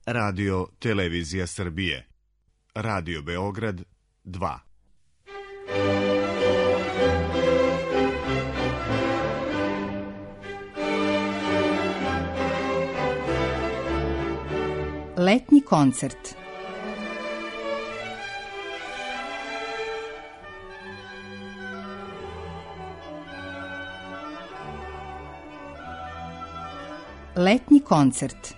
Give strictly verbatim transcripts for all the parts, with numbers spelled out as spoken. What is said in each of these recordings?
Radio Televizija Srbije, Radio Beograd dva. Letnji koncert. Letnji koncert.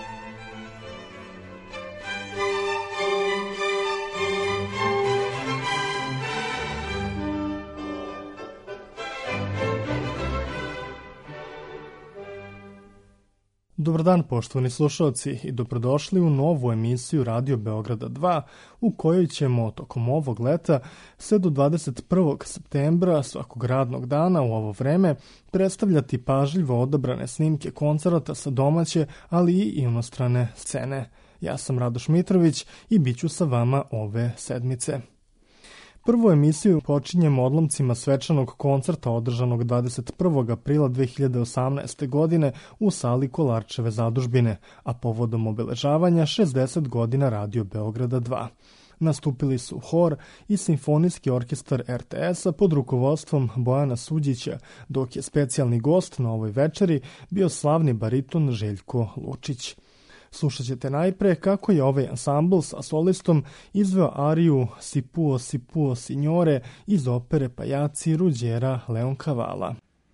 Dobar dan, poštovani slušalci, i dobrodošli u novu emisiju Radio Beograda dva, u kojoj ćemo tokom ovog leta sve do dvadeset prvog septembra svakog radnog dana u ovo vreme predstavljati pažljivo odabrane snimke koncerata sa domaće, ali i inostrane scene. Ja sam Radoš Mitrović i bit ću sa vama ove sedmice. Prvu emisiju počinjemo odlomcima svečanog koncerta održanog dvadeset prvog aprila dve hiljade osamnaeste. godine u sali Kolarčeve zadužbine, a povodom obeležavanja šezdeset godina Radio Beograda dva. Nastupili su hor i simfonijski orkestar er te es-a pod rukovodstvom Bojana Suđića, dok je specijalni gost na ovoj večeri bio slavni bariton Željko Lučić. Slušat ćete najpre kako je ovaj ansambl sa solistom izveo ariju Si puo, si puo, signore iz opere Pajaci Ruđera Leoncavala.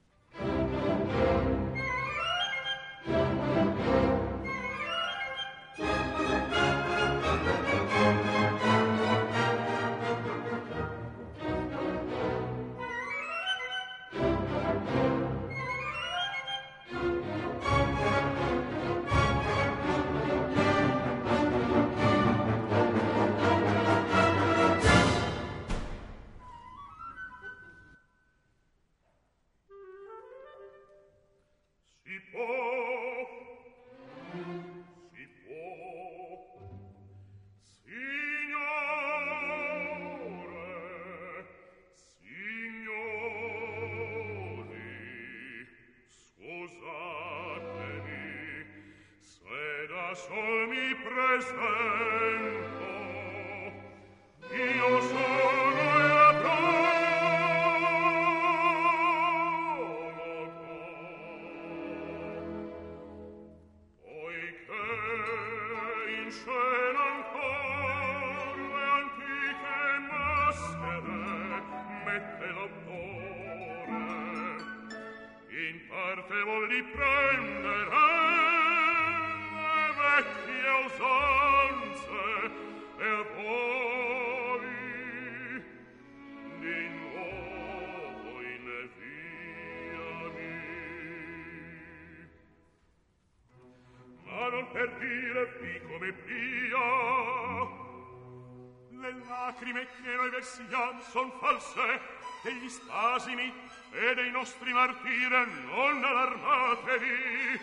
Son false, degli spasimi e dei nostri martiri non allarmatevi.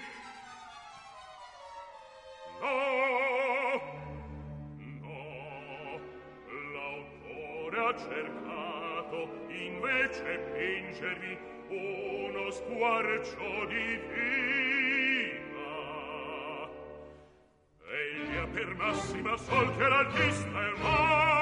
No, no, l'autore ha cercato invece pingervi uno squarcio di vita. Egli ha per massima sol che l'artista è l'uomo.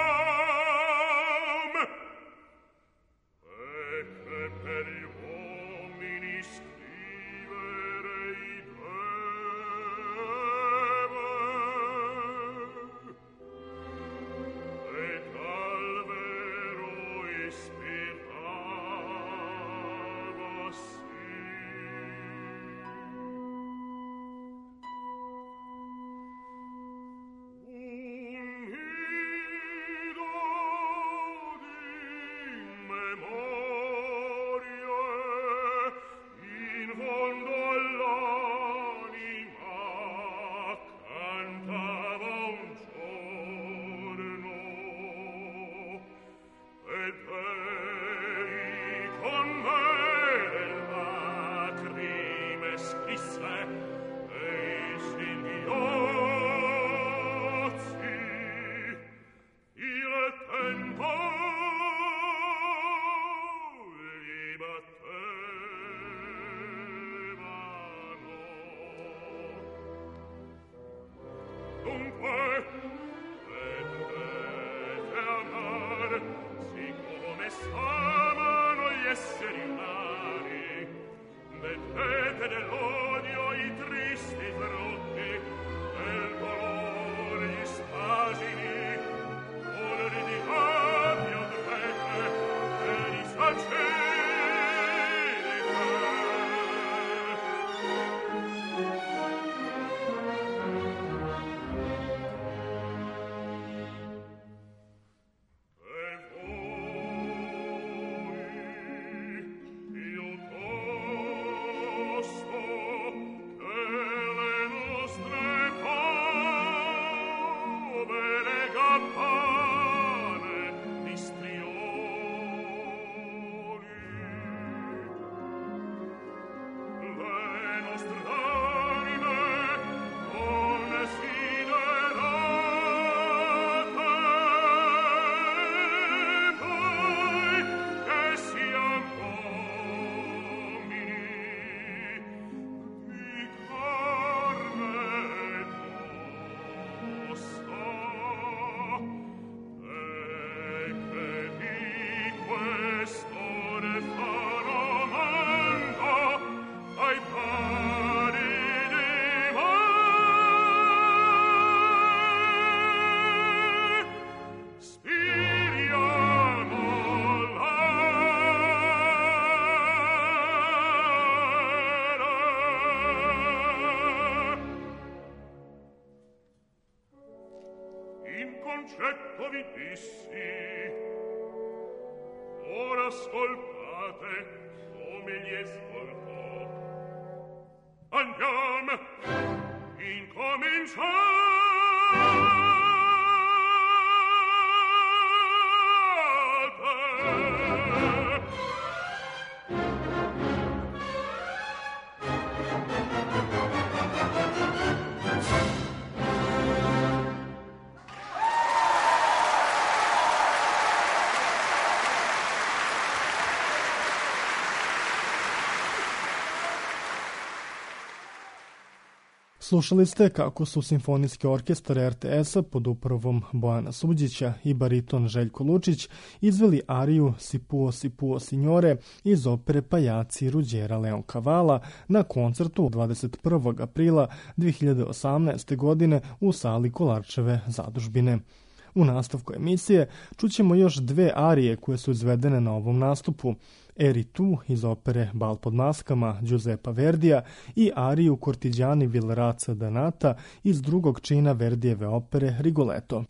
Slušali ste kako su Simfonijski orkestar er te es-a pod upravom Bojana Suđića i bariton Željko Lučić izveli ariju Sipuo Sipuo Signore iz opere Pajaci Ruđera Leoncavala na koncertu dvadeset prvog aprila dve hiljade osamnaeste. godine u sali Kolarčeve zadužbine. U nastavku emisije čućemo još dve arije koje su izvedene na ovom nastupu. Eri tu iz opere Bal pod maskama Giuseppa Verdija i ariju Cortigiani Vilrazza Danata iz drugog čina Verdijeve opere Rigoletto.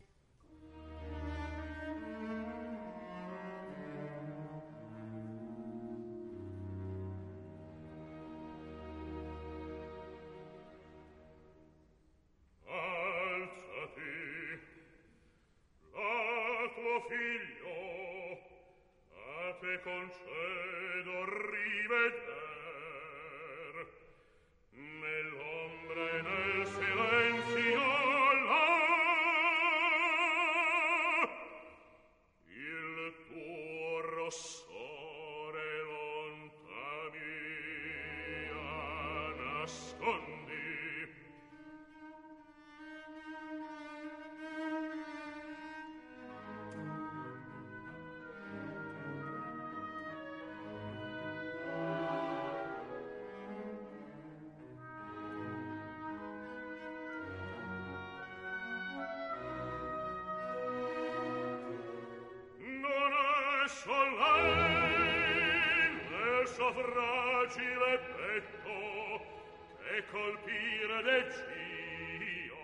Fragile petto che colpire decio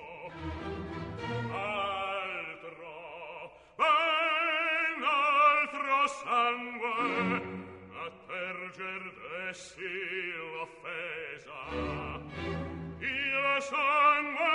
altro ben altro sangue atterger dessi l'offesa il sangue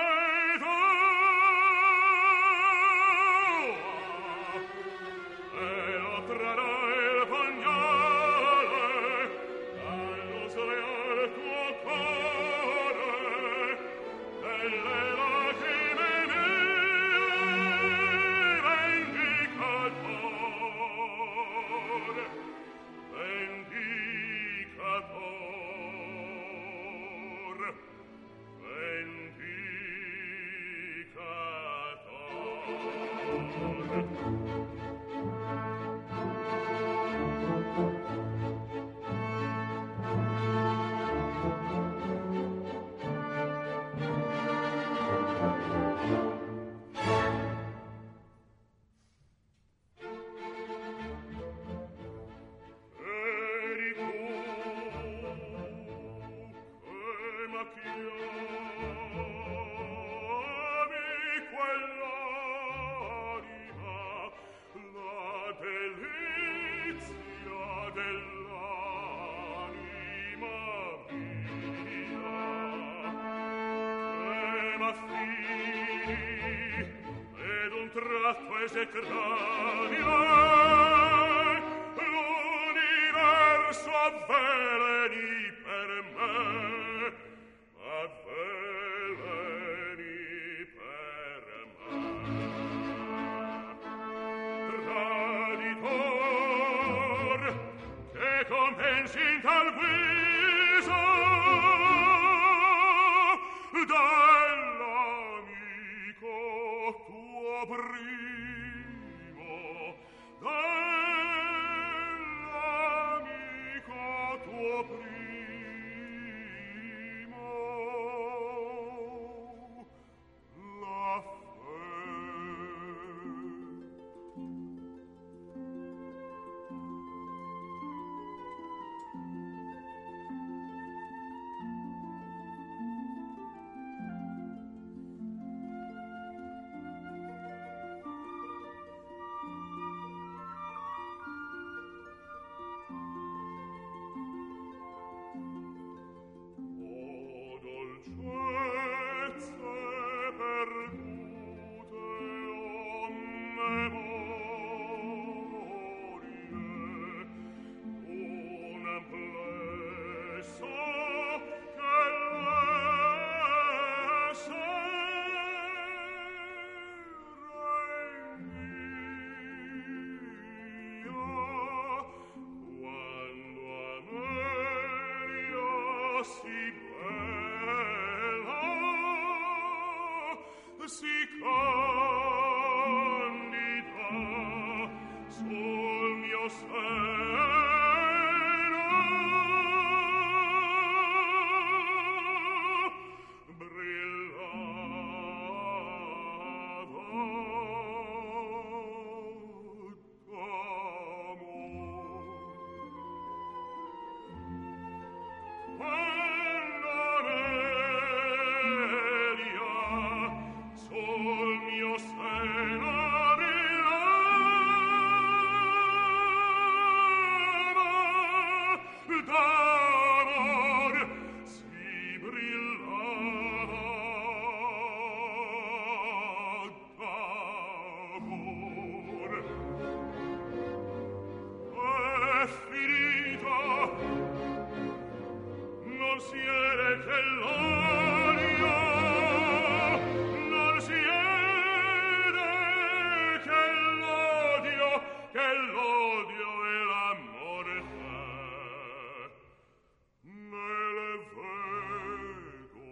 l'universo avveleni per me, avveleni per me. Traditor, che compensi in tal guisa dell'amico tuo primo, dell'amico tuo primo, la si candida sul mio seno, brillava d'amor. Sul mio seno brillava d'amor, si brillava d'amor. È finita, non siede che l'odio, non siede che l'odio, che l'odio e l'amore te ne le vedo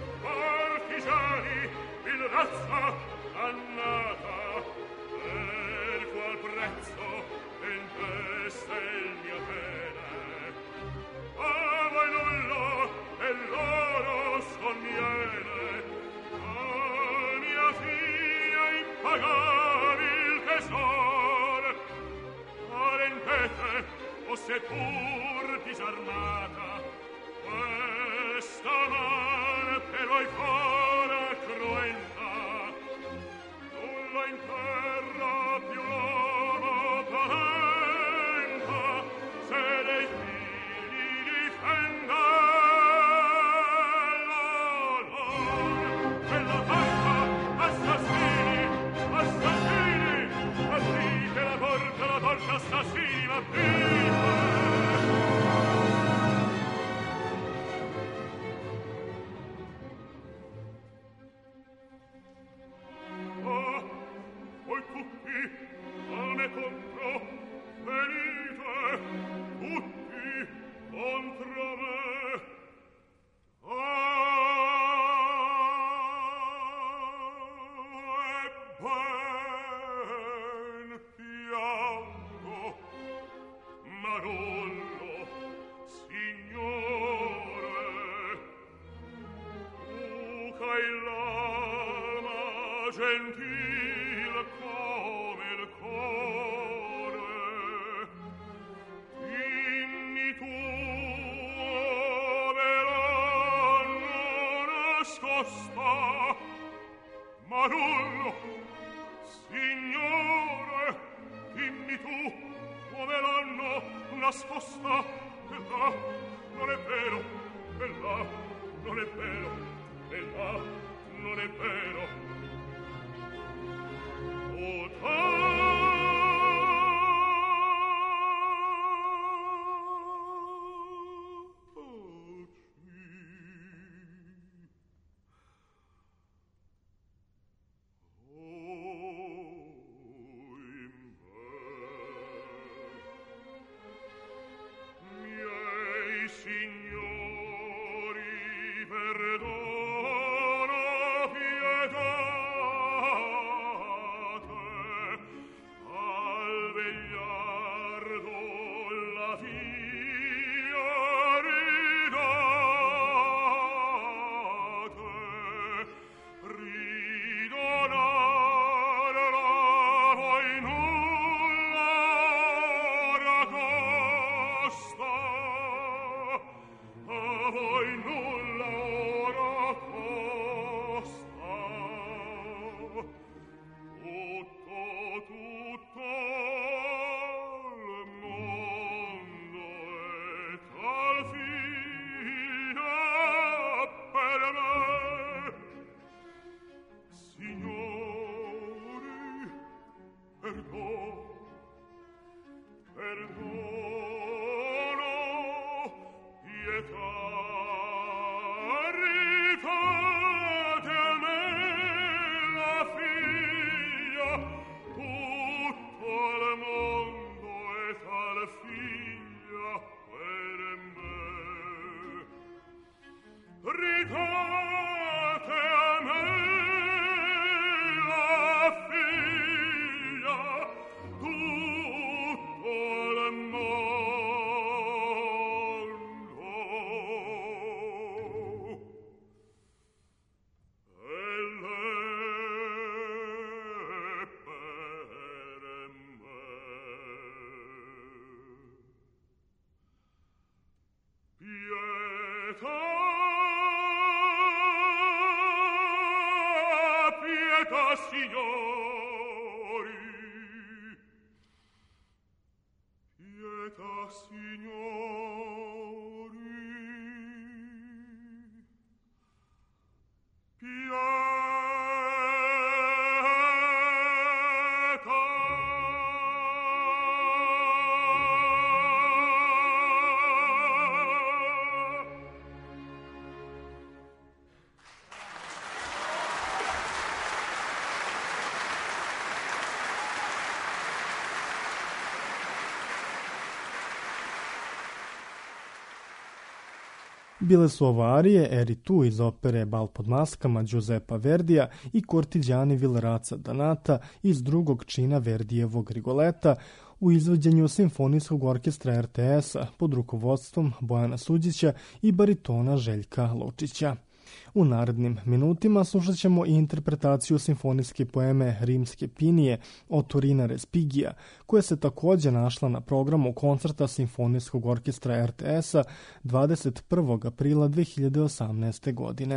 Partigiani, il razza annata, prezzo e in testa il mio bene. A voi nulla e loro sconviene, a mia figlia impagabil tesor. Parentete, o seppur disarmata, questa man per voi fora cruenta, nulla in terra più l'uomo paventa, se dei figli difenda l'onor. Quella porta, assassini, assassini, aprite la porta, la porta, assassini, aprite! Gentil come il cuore, dimmi tu, verranno nascosta, Marullo, signore, dimmi tu, come l'hanno nascosta, e là, non è vero, e là, non è vero, e là, non è vero. Bile su ovarije Eri tu iz opere Bal pod maskama Giuseppa Verdija i Cortigiani Villeraca Danata iz drugog čina Verdijevog Rigoleta u izvođenju Simfonijskog orkestra R T S-a pod rukovodstvom Bojana Suđića i baritona Željka Lučića. U narednim minutima slušat ćemo i interpretaciju simfonijske poeme Rimske pinije od Torina Respigija, koja se također našla na programu koncerta Simfonijskog orkestra R T S-a dvadeset prvog aprila dve hiljade osamnaeste. godine.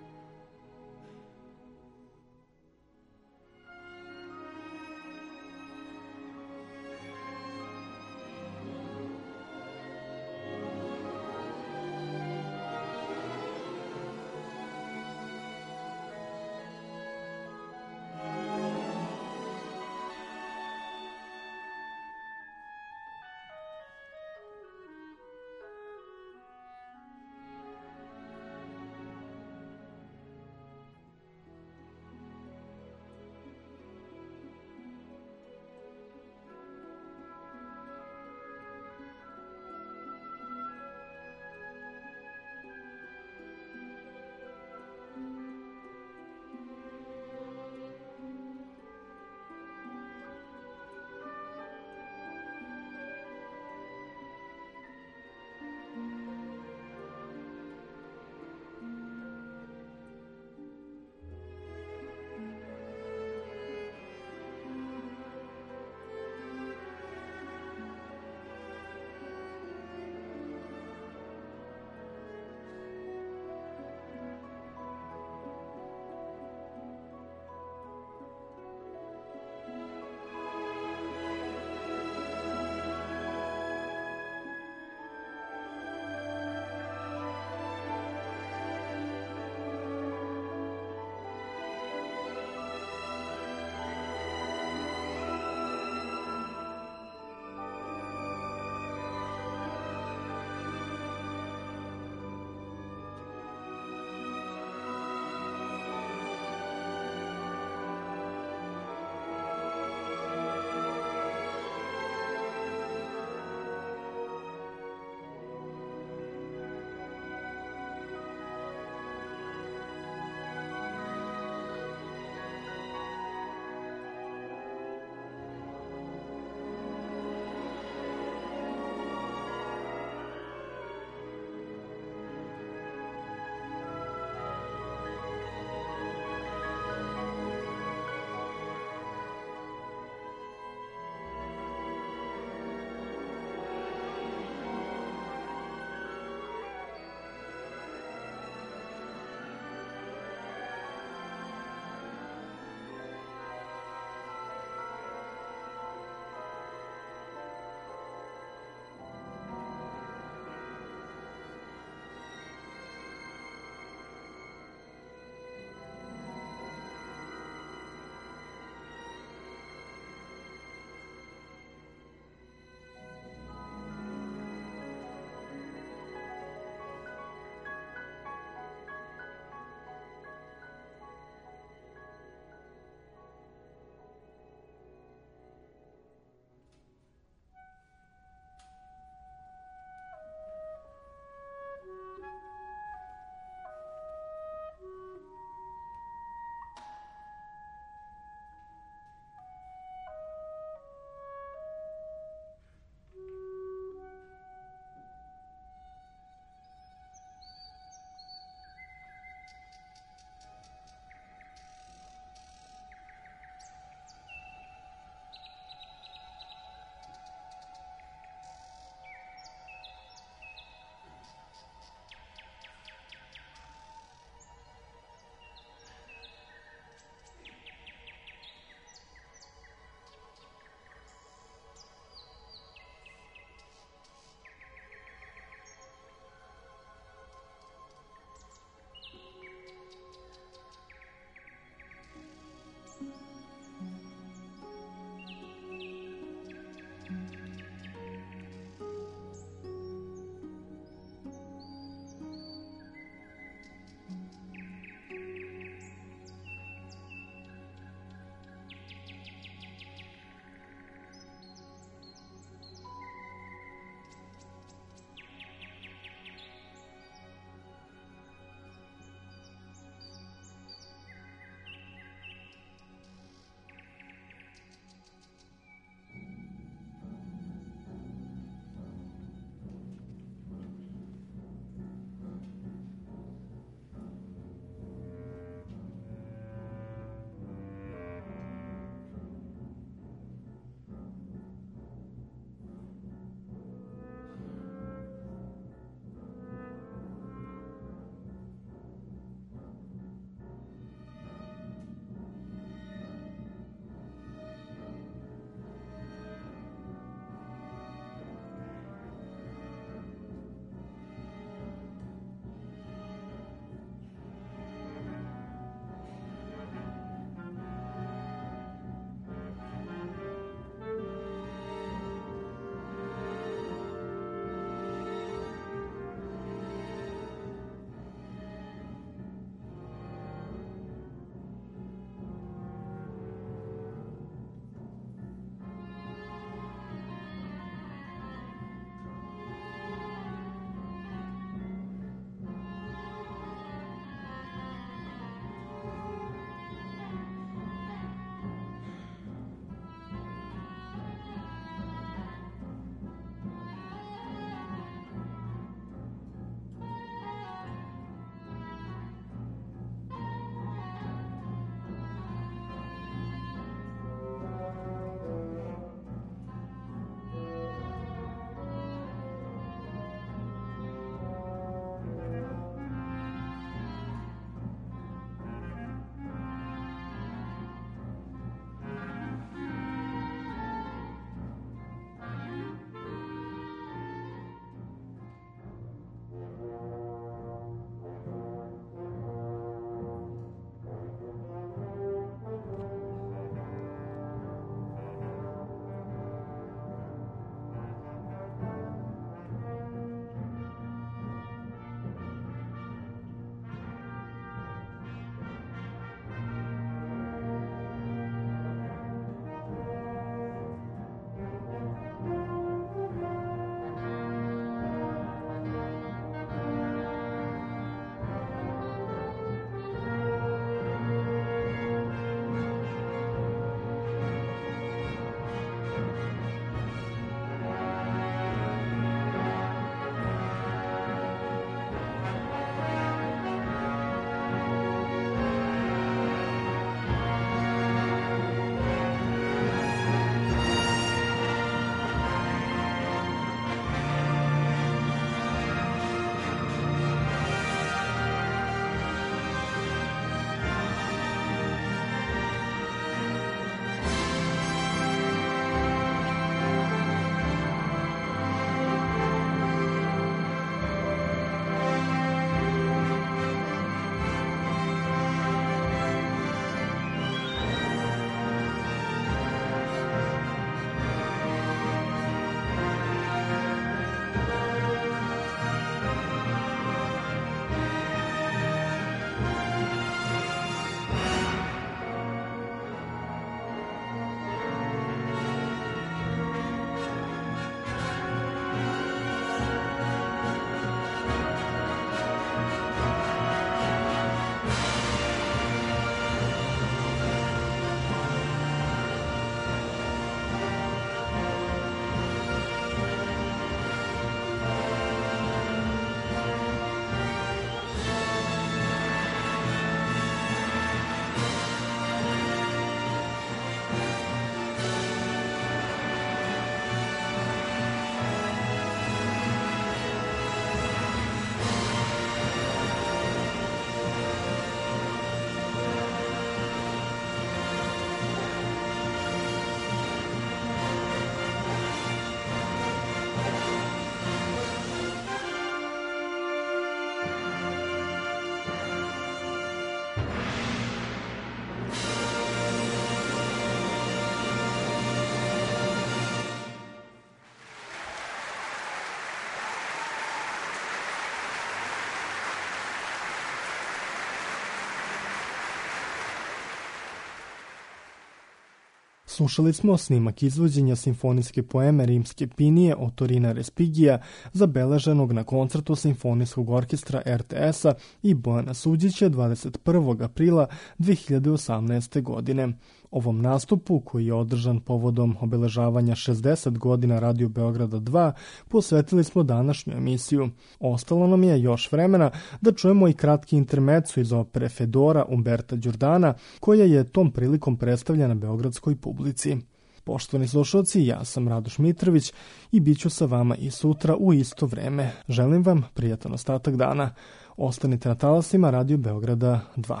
Slušali smo snimak izvođenja simfonijske poeme Rimske pinije od Torina Respigija, zabeleženog na koncertu Simfonijskog orkestra R T S-a i Bojana Suđića dvadeset prvog aprila dve hiljade osamnaeste. godine. Ovom nastupu, koji je održan povodom obeležavanja šezdeset godina Radio Beograda dva, posvetili smo današnju emisiju. Ostalo nam je još vremena da čujemo i kratki intermezzo iz opere Fedora Umberta Đurdana, koja je tom prilikom predstavljena beogradskoj publici. Poštovani slušalci, ja sam Radoš Mitrović i bit ću sa vama i sutra u isto vreme. Želim vam prijatan ostatak dana. Ostanite na talasima Radio Beograda dva.